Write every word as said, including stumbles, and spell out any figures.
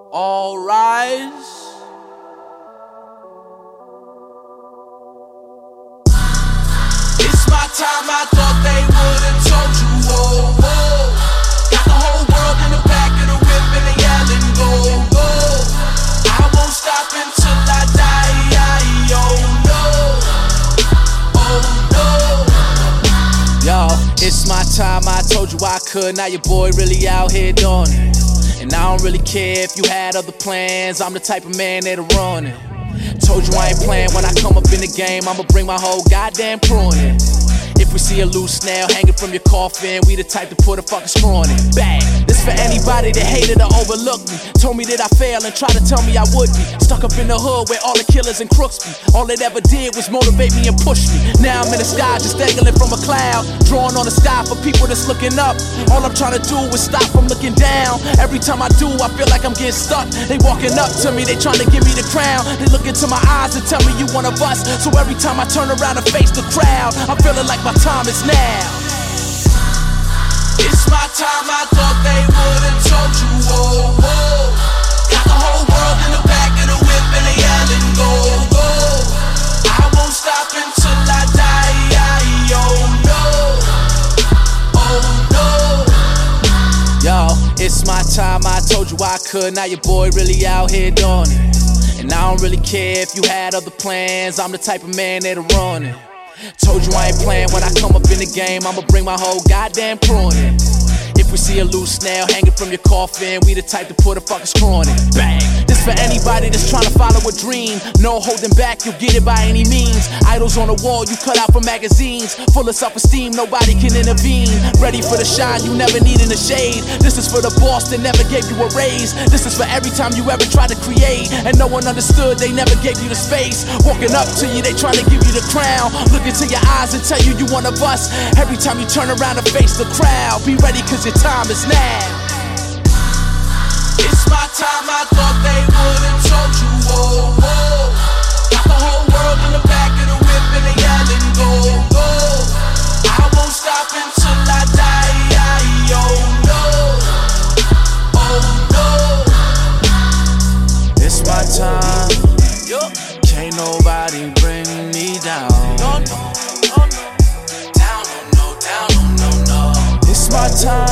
All rise. It's my time, I thought they would've told you, whoa, whoa. Got the whole world in the back of the whip and they yelling, go, go. I won't stop until I die, oh no, oh no. Yo, it's my time, I told you I could, now your boy really out here doing it. And I don't really care if you had other plans, I'm the type of man that'll run it. Told you I ain't playing when I come up in the game, I'ma bring my whole goddamn crew in it. If we see a loose nail hanging from your coffin, we the type to put a fucking screw on it. Bang! This for anybody that hated or overlooked me. Told me that I failed and tried to tell me I would be. Stuck up in the hood where all the killers and crooks be. All it ever did was motivate me and push me. Now I'm in the sky just dangling from a cloud, drawing on the sky for people that's looking up. All I'm trying to do is stop from looking down. Every time I do, I feel like I'm getting stuck. They walking up to me, they trying to give me the crown. They look into my eyes and tell me you one of us. So every time I turn around and face the crowd, I'm feeling like my time is now. It's my time, I thought they would've told you, whoa, whoa. Got the whole world in the back of the whip and they yelling, go, go. I won't stop until I die, oh no, oh no. Yo, it's my time, I told you I could, now your boy really out here doing it. And I don't really care if you had other plans, I'm the type of man that'll run it. Told you I ain't playing when I come up in the game, I'ma bring my whole goddamn crew in it. If we see a loose nail hanging from your coffin, we the type to put a fucking screw on it. Bang! This for anybody that's trying to follow a dream. No holding back, you'll get it by any means. Idols on the wall, you cut out from magazines. Full of self-esteem, nobody can intervene. Ready for the shine, you never need in the shade. This is for the boss that never gave you a raise. This is for every time you ever tried to create and no one understood, they never gave you the space. Walking up to you, they trying to give you the crown. Look into your eyes and tell you you one of us. Every time you turn around and face the crowd, be ready cause your time is now. It's my time, I thought they would've told you, whoa, whoa. Got the whole world in the back of the whip and they yelling, go, go. I won't stop until I die, oh no, oh no. It's my time, can't nobody bring me down. No, no, no, no. Down, no, no, down, no, no, no. It's my time.